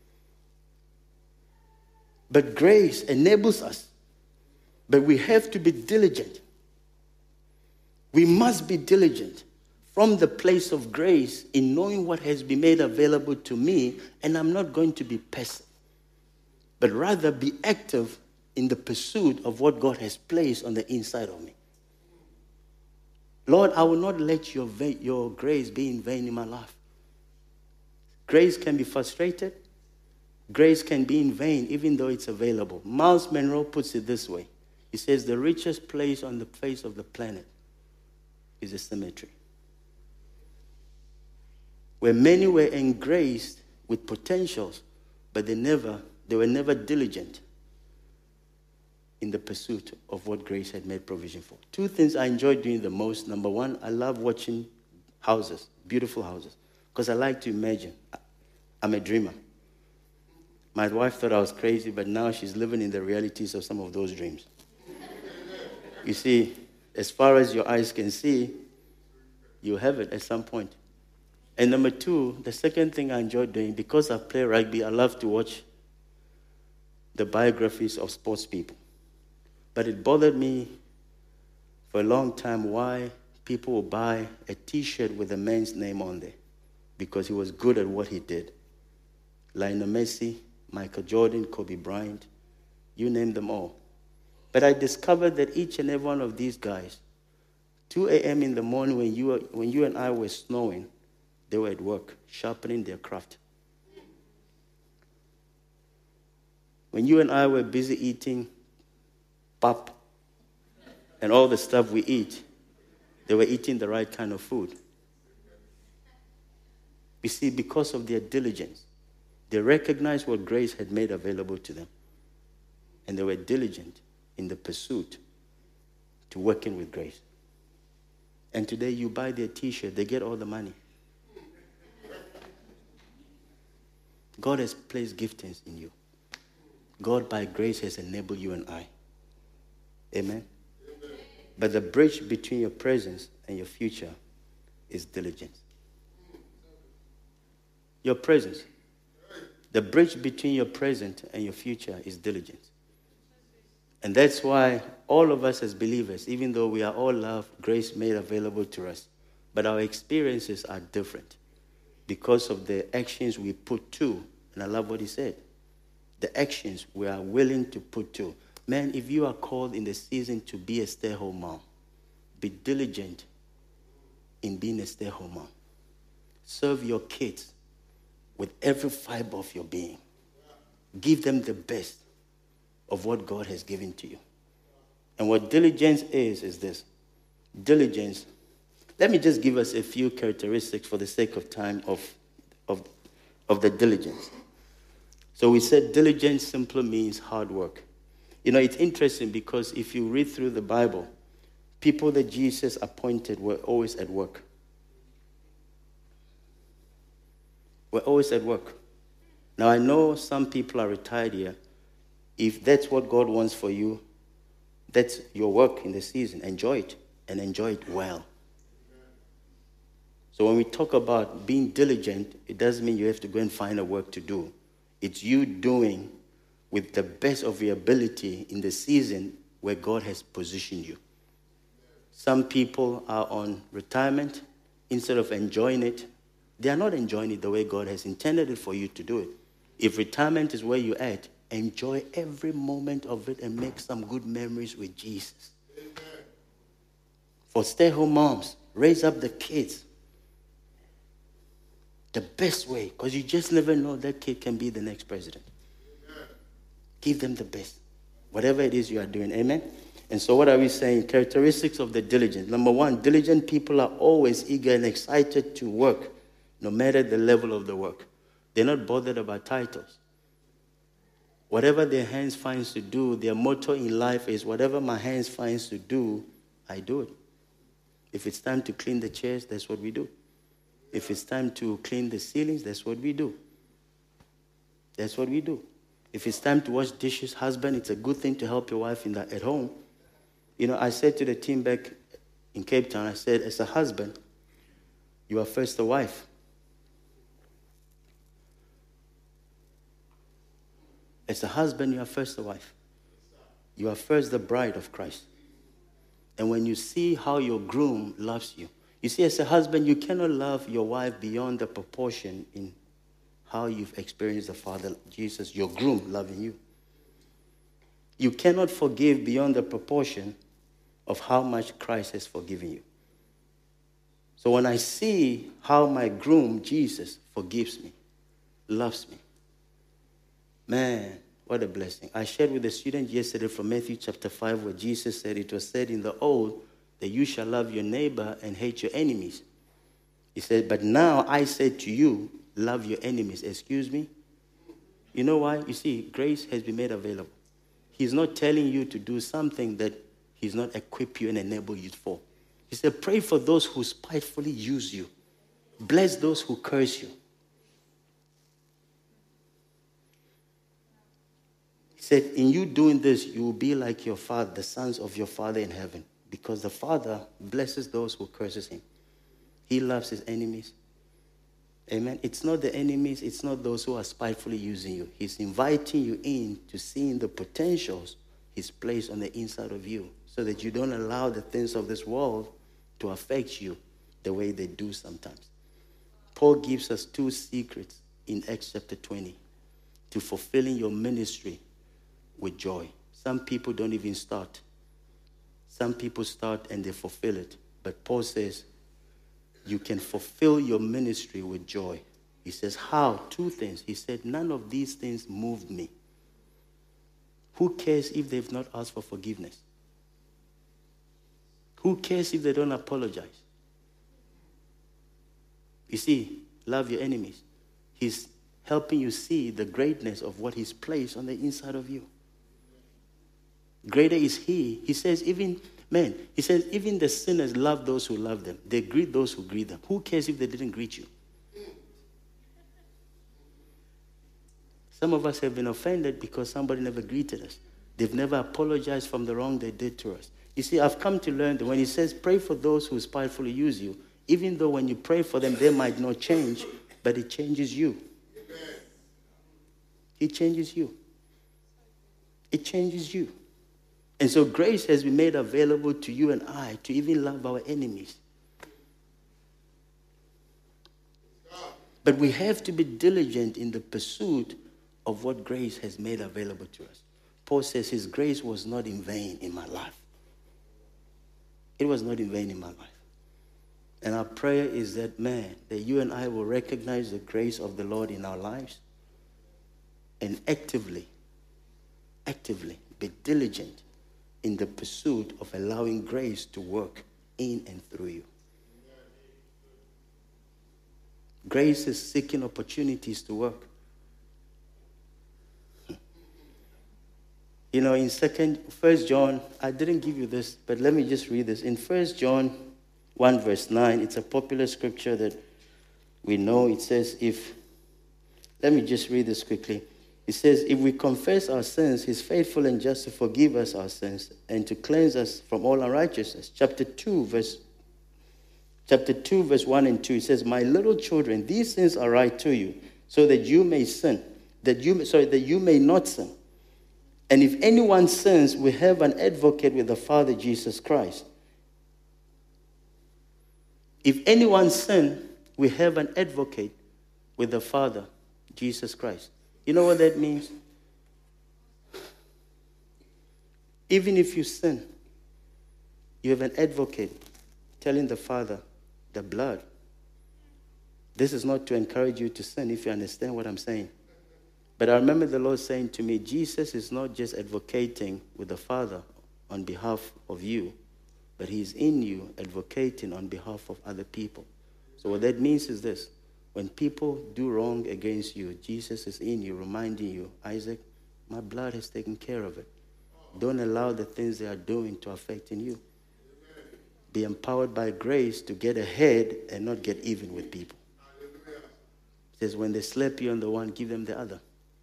But grace enables us. But we have to be diligent. We must be diligent from the place of grace in knowing what has been made available to me, and I'm not going to be passive, but rather be active in the pursuit of what God has placed on the inside of me. Lord, I will not let your, va- your grace be in vain in my life. Grace can be frustrated. Grace can be in vain even though it's available. Miles Monroe puts it this way. He says the richest place on the face of the planet is a cemetery, where many were engraced with potentials, but they never, they were never diligent in the pursuit of what grace had made provision for. Two things I enjoy doing the most. Number one, I love watching houses, beautiful houses, because I like to imagine. I'm a dreamer. My wife thought I was crazy, but now she's living in the realities of some of those dreams. You see, as far as your eyes can see, you have it at some point. And number two, the second thing I enjoy doing, because I play rugby, I love to watch the biographies of sports people. But it bothered me for a long time why people would buy a T-shirt with a man's name on there, because he was good at what he did. Lionel Messi, Michael Jordan, Kobe Bryant, you name them all. But I discovered that each and every one of these guys, two a.m. in the morning when you, were, when you and I were snowing, they were at work, sharpening their craft. When you and I were busy eating pap and all the stuff we eat, they were eating the right kind of food. You see, because of their diligence, they recognized what grace had made available to them. And they were diligent in the pursuit to working with grace. And today you buy their T-shirt, they get all the money. God has placed giftings in you. God by grace has enabled you and I. Amen? Amen. But the bridge between your presence and your future is diligence. Your presence. The bridge between your present and your future is diligence. And that's why all of us as believers, even though we are all loved, grace made available to us, but our experiences are different. because of the actions we put to. And I love what he said. The actions we are willing to put to. Man, if you are called in the season to be a stay-home mom, be diligent in being a stay-home mom. Serve your kids with every fiber of your being. Give them the best of what God has given to you. And what diligence is, is this. Diligence, let me just give us a few characteristics for the sake of time of, of, of the diligence. So we said diligence simply means hard work. You know, it's interesting because if you read through the Bible, people that Jesus appointed were always at work. We're always at work. Now, I know some people are retired here. If that's what God wants for you, that's your work in the season. Enjoy it, and enjoy it well. So when we talk about being diligent, it doesn't mean you have to go and find a work to do. It's you doing with the best of your ability in the season where God has positioned you. Some people are on retirement. Instead of enjoying it, they are not enjoying it the way God has intended it for you to do it. If retirement is where you're at, enjoy every moment of it and make some good memories with Jesus. Amen. For stay-home moms, raise up the kids the best way, because you just never know that kid can be the next president. Amen. Give them the best, whatever it is you are doing. Amen. And so what are we saying? Characteristics of the diligent. Number one, diligent people are always eager and excited to work, no matter the level of the work. They're not bothered about titles. Whatever their hands finds to do, their motto in life is, whatever my hands finds to do, I do it. If it's time to clean the chairs, that's what we do. If it's time to clean the ceilings, that's what we do. That's what we do. If it's time to wash dishes, husband, it's a good thing to help your wife in the, at home. You know, I said to the team back in Cape Town, I said, as a husband, you are first a wife. As a husband, you are first a wife. You are first the bride of Christ. And when you see how your groom loves you, you see, as a husband, you cannot love your wife beyond the proportion in how you've experienced the Father, Jesus, your groom, loving you. You cannot forgive beyond the proportion of how much Christ has forgiven you. So when I see how my groom, Jesus, forgives me, loves me, man, what a blessing. I shared with the student yesterday from Matthew chapter five where Jesus said, it was said in the old that you shall love your neighbor and hate your enemies. He said, but now I say to you, love your enemies. Excuse me? You know why? You see, grace has been made available. He's not telling you to do something that he's not equipped you and enabled you for. He said, pray for those who spitefully use you. Bless those who curse you. He said, in you doing this, you will be like your father, the sons of your Father in heaven. Because the Father blesses those who curses him. He loves his enemies. Amen. It's not the enemies. It's not those who are spitefully using you. He's inviting you in to seeing the potentials he's placed on the inside of you so that you don't allow the things of this world to affect you the way they do sometimes. Paul gives us two secrets in Acts chapter twenty to fulfilling your ministry with joy. Some people don't even start. Some people start and they fulfill it. But Paul says, you can fulfill your ministry with joy. He says, how? Two things. He said, none of these things moved me. Who cares if they've not asked for forgiveness? Who cares if they don't apologize? You see, love your enemies. He's helping you see the greatness of what he's placed on the inside of you. Greater is he. He says, even, man, he says, even the sinners love those who love them. They greet those who greet them. Who cares if they didn't greet you? Some of us have been offended because somebody never greeted us. They've never apologized from the wrong they did to us. You see, I've come to learn that when he says, pray for those who spitefully use you, even though when you pray for them, they might not change, but it changes you. It changes you. It changes you. And so grace has been made available to you and I to even love our enemies. But we have to be diligent in the pursuit of what grace has made available to us. Paul says his grace was not in vain in my life. It was not in vain in my life. And our prayer is that, man, that you and I will recognize the grace of the Lord in our lives and actively, actively be diligent in the pursuit of allowing grace to work in and through you. Grace is seeking opportunities to work. You know, in second, First John, I didn't give you this, but let me just read this. In First John one verse nine, it's a popular scripture that we know. It says, if, let me just read this quickly. It says, if we confess our sins, he's faithful and just to forgive us our sins and to cleanse us from all unrighteousness. Chapter two, verse Chapter two, verse one and two, it says, my little children, these things are right to you, so that you may sin, that you sorry, that you may not sin. And if anyone sins, we have an advocate with the Father, Jesus Christ. If anyone sins, we have an advocate with the Father, Jesus Christ. You know what that means? Even if you sin, you have an advocate telling the Father, the blood. This is not to encourage you to sin, if you understand what I'm saying. But I remember the Lord saying to me, Jesus is not just advocating with the Father on behalf of you, but he's in you advocating on behalf of other people. So what that means is this. When people do wrong against you, Jesus is in you, reminding you, Isaac, my blood has taken care of it. Don't allow the things they are doing to affect in you. Be empowered by grace to get ahead and not get even with people. It says, when they slap you on the one, give them the other.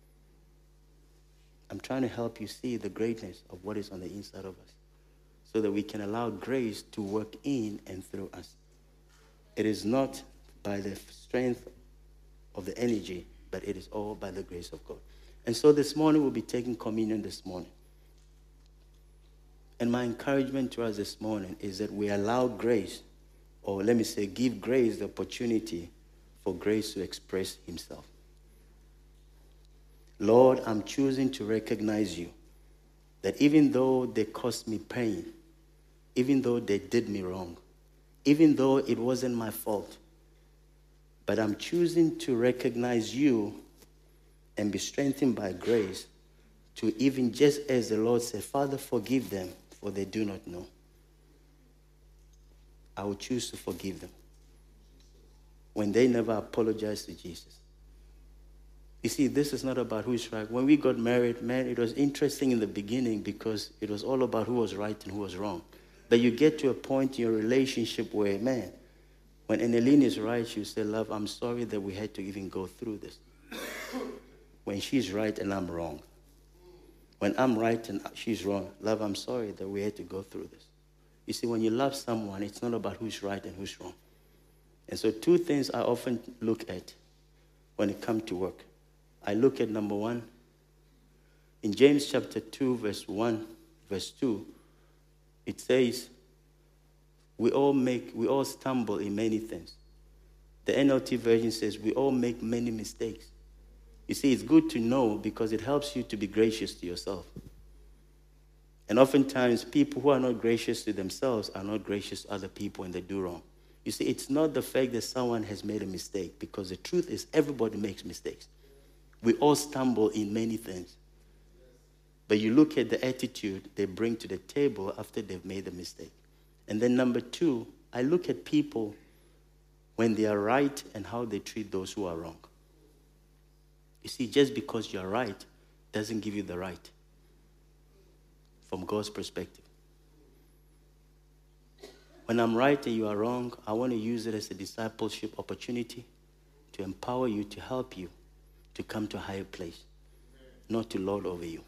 I'm trying to help you see the greatness of what is on the inside of us so that we can allow grace to work in and through us. It is not by the strength of the energy, but it is all by the grace of God. And so this morning we'll be taking communion this morning. And my encouragement to us this morning is that we allow grace, or let me say, give grace the opportunity for grace to express himself. Lord, I'm choosing to recognize you, that even though they caused me pain, even though they did me wrong, even though it wasn't my fault, but I'm choosing to recognize you and be strengthened by grace to even just as the Lord said, Father, forgive them, for they do not know. I will choose to forgive them when they never apologized to Jesus. You see, this is not about who's right. When we got married, man, it was interesting in the beginning because it was all about who was right and who was wrong. But you get to a point in your relationship where, man, when Annalene is right, you say, love, I'm sorry that we had to even go through this. When she's right and I'm wrong. When I'm right and she's wrong, love, I'm sorry that we had to go through this. You see, when you love someone, it's not about who's right and who's wrong. And so two things I often look at when it comes to work. I look at number one, in James chapter two, verse one, verse two, it says, we all make, we all stumble in many things. The N L T version says, we all make many mistakes. You see, it's good to know because it helps you to be gracious to yourself. And oftentimes, people who are not gracious to themselves are not gracious to other people when they do wrong. You see, it's not the fact that someone has made a mistake, because the truth is everybody makes mistakes. We all stumble in many things. But you look at the attitude they bring to the table after they've made the mistake. And then number two, I look at people when they are right and how they treat those who are wrong. You see, just because you're right doesn't give you the right from God's perspective. When I'm right and you are wrong, I want to use it as a discipleship opportunity to empower you, to help you to come to a higher place, not to lord over you.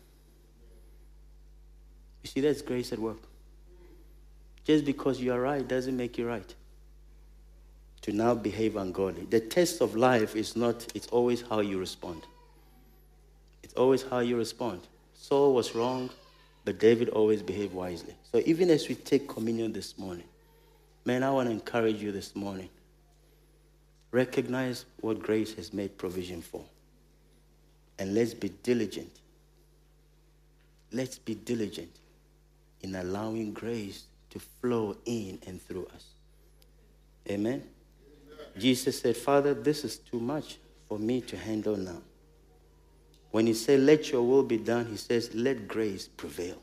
You see, that's grace at work. Just because you are right doesn't make you right. To now behave ungodly. The test of life is not, it's always how you respond. It's always how you respond. Saul was wrong, but David always behaved wisely. So even as we take communion this morning, man, I want to encourage you this morning. recognize what grace has made provision for. And let's be diligent. Let's be diligent in allowing grace to flow in and through us. Amen? Jesus said, Father, this is too much for me to handle now. When he said, let your will be done, he says, let grace prevail.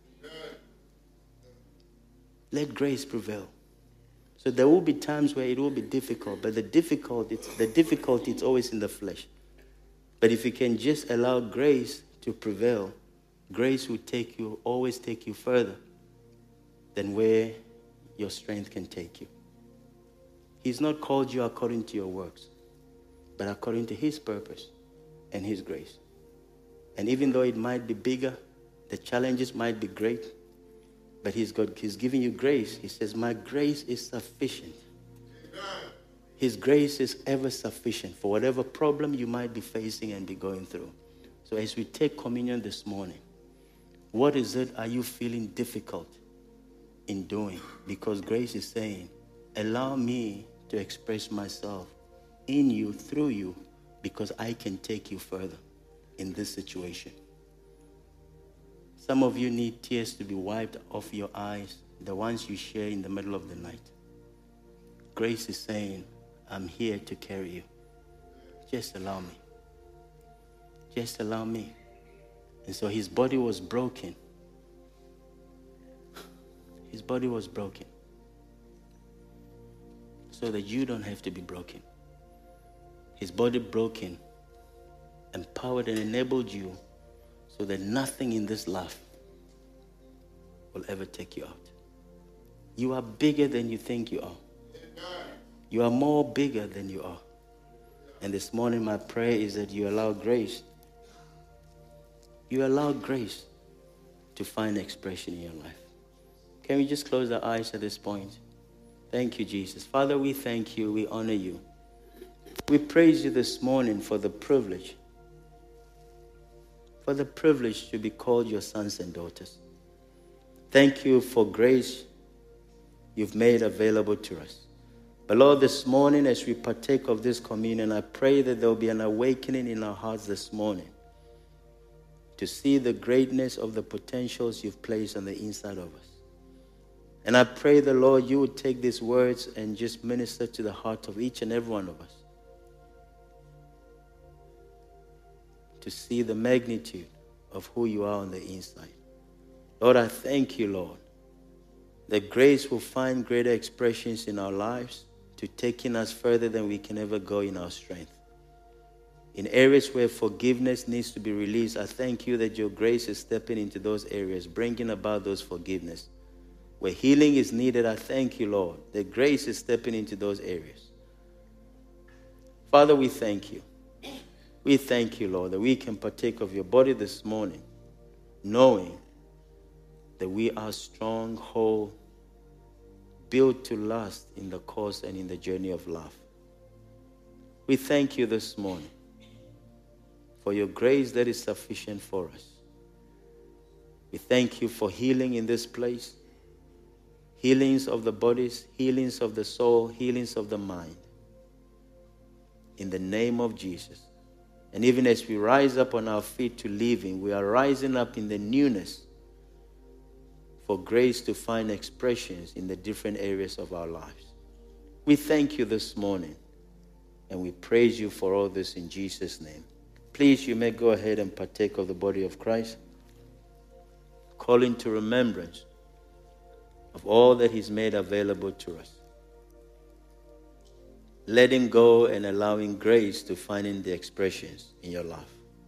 Let grace prevail. So there will be times where it will be difficult, but the difficulty, it's, the difficulty is always in the flesh. But if you can just allow grace to prevail, grace will take you, always take you further than where your strength can take you. He's not called you according to your works, but according to his purpose and his grace. And even though it might be bigger, the challenges might be great, but he's got, he's giving you grace. He says, my grace is sufficient. His grace is ever sufficient for whatever problem you might be facing and be going through. So as we take communion this morning, what is it are you feeling difficult in doing? Because grace is saying, allow me to express myself in you, through you, because I can take you further in this situation. Some of you need tears to be wiped off your eyes, the ones you share in the middle of the night. Grace is saying, I'm here to carry you. Just allow me. Just allow me. And so his body was broken. His body was broken so that you don't have to be broken. His body broken, empowered and enabled you so that nothing in this life will ever take you out. You are bigger than you think you are. You are more bigger than you are. And this morning my prayer is that you allow grace. You allow grace to find expression in your life. Can we just close our eyes at this point? Thank you, Jesus. Father, we thank you. We honor you. We praise you this morning for the privilege, for the privilege to be called your sons and daughters. Thank you for grace you've made available to us. But Lord, this morning as we partake of this communion, I pray that there will be an awakening in our hearts this morning to see the greatness of the potentials you've placed on the inside of us. And I pray the Lord, you would take these words and just minister to the heart of each and every one of us to see the magnitude of who you are on the inside. Lord, I thank you, Lord, that grace will find greater expressions in our lives to taking us further than we can ever go in our strength. In areas where forgiveness needs to be released, I thank you that your grace is stepping into those areas, bringing about those forgiveness. Where healing is needed, I thank you, Lord, that grace is stepping into those areas. Father, we thank you. We thank you, Lord, that we can partake of your body this morning, knowing that we are strong, whole, built to last in the course and in the journey of life. We thank you this morning for your grace that is sufficient for us. We thank you for healing in this place. Healings of the bodies, healings of the soul, healings of the mind. In the name of Jesus. And even as we rise up on our feet to living, we are rising up in the newness for grace to find expressions in the different areas of our lives. We thank you this morning and we praise you for all this in Jesus' name. Please, you may go ahead and partake of the body of Christ, calling to remembrance of all that he's made available to us. Letting go and allowing grace to find in the expressions in your life.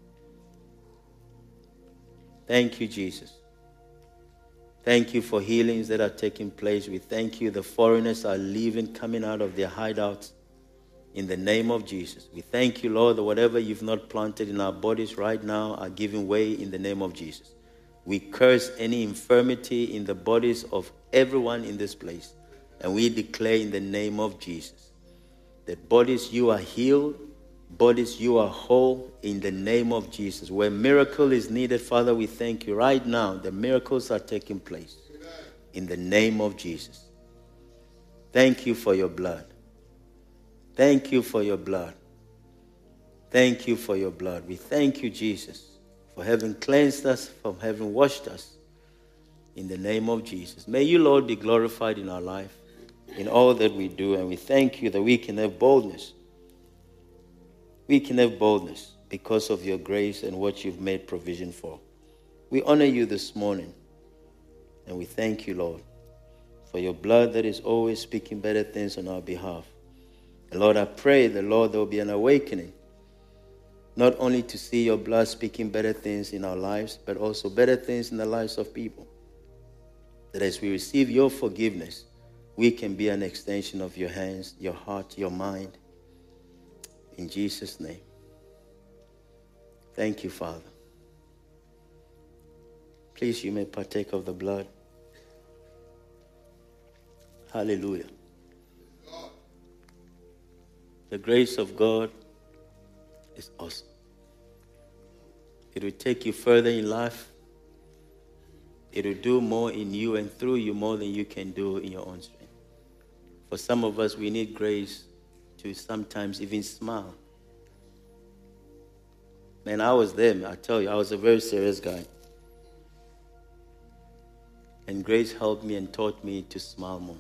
Thank you, Jesus. Thank you for healings that are taking place. We thank you the foreigners are leaving, coming out of their hideouts in the name of Jesus. We thank you, Lord, that whatever you've not planted in our bodies right now are giving way in the name of Jesus. We curse any infirmity in the bodies of everyone in this place. And we declare in the name of Jesus that bodies you are healed, bodies you are whole in the name of Jesus. Where miracle is needed, Father, we thank you right now. The miracles are taking place in the name of Jesus. Thank you for your blood. Thank you for your blood. Thank you for your blood. We thank you, Jesus, for having cleansed us, for having washed us. In the name of Jesus. May you, Lord, be glorified in our life, in all that we do. And we thank you that we can have boldness. We can have boldness because of your grace and what you've made provision for. We honor you this morning. And we thank you, Lord, for your blood that is always speaking better things on our behalf. And Lord, I pray that, Lord, there will be an awakening, not only to see your blood speaking better things in our lives, but also better things in the lives of people. That as we receive your forgiveness, we can be an extension of your hands, your heart, your mind. In Jesus' name. Thank you, Father. Please, you may partake of the blood. Hallelujah. The grace of God is awesome. It will take you further in life. It will do more in you and through you more than you can do in your own strength. For some of us, we need grace to sometimes even smile. Man, I was there, I tell you, I was a very serious guy. And grace helped me and taught me to smile more.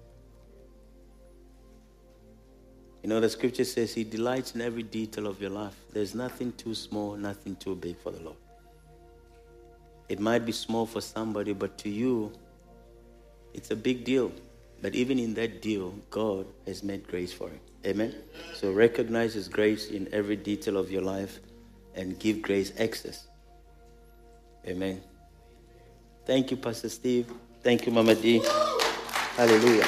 You know, the scripture says he delights in every detail of your life. There's nothing too small, nothing too big for the Lord. It might be small for somebody, but to you, it's a big deal. But even in that deal, God has made grace for it. Amen? So recognize his grace in every detail of your life and give grace access. Amen. Thank you, Pastor Steve. Thank you, Mama D. Hallelujah.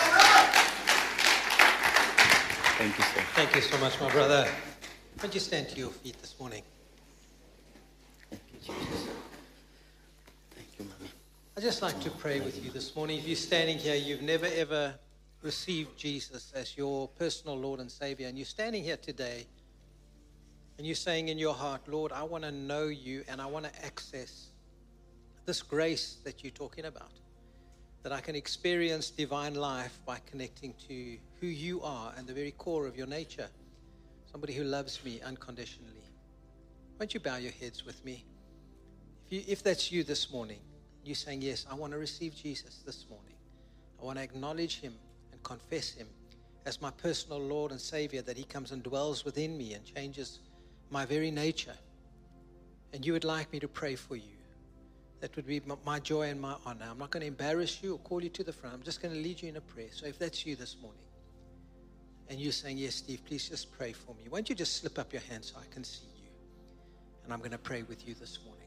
Thank you, sir. Thank you so much, my brother. Would you stand to your feet this morning? Thank you, Jesus. Thank you, Mommy. I'd just like to pray with you this morning. If you're standing here, you've never ever received Jesus as your personal Lord and Savior, and you're standing here today, and you're saying in your heart, Lord, I want to know you, and I want to access this grace that you're talking about, that I can experience divine life by connecting to who you are and the very core of your nature, somebody who loves me unconditionally. Won't you bow your heads with me? If, you, if that's you this morning, you're saying, yes, I want to receive Jesus this morning. I want to acknowledge him and confess him as my personal Lord and Savior, that he comes and dwells within me and changes my very nature. And you would like me to pray for you. That would be my joy and my honor. I'm not going to embarrass you or call you to the front. I'm just going to lead you in a prayer. So if that's you this morning, and you're saying, yes, Steve, please just pray for me. Why don't you just slip up your hand so I can see you? And I'm going to pray with you this morning.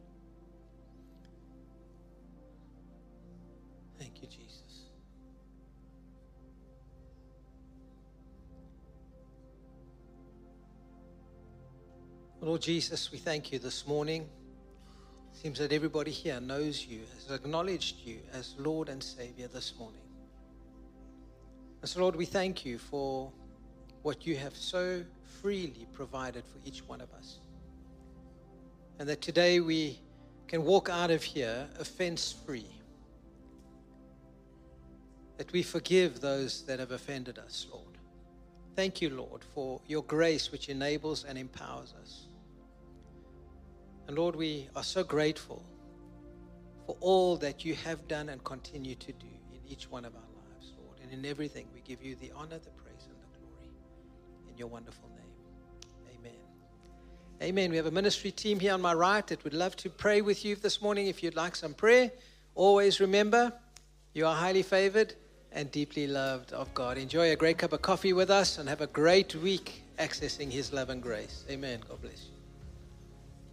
Thank you, Jesus. Lord Jesus, we thank you this morning. Seems that everybody here knows you, has acknowledged you as Lord and Savior this morning. And so, Lord, we thank you for what you have so freely provided for each one of us. And that today we can walk out of here offense-free. That we forgive those that have offended us, Lord. Thank you, Lord, for your grace which enables and empowers us. And Lord, we are so grateful for all that you have done and continue to do in each one of our lives, Lord. And in everything, we give you the honor, the praise, and the glory. In your wonderful name, amen. Amen. We have a ministry team here on my right that would love to pray with you this morning if you'd like some prayer. Always remember, you are highly favored and deeply loved of God. Enjoy a great cup of coffee with us and have a great week accessing his love and grace. Amen. God bless you.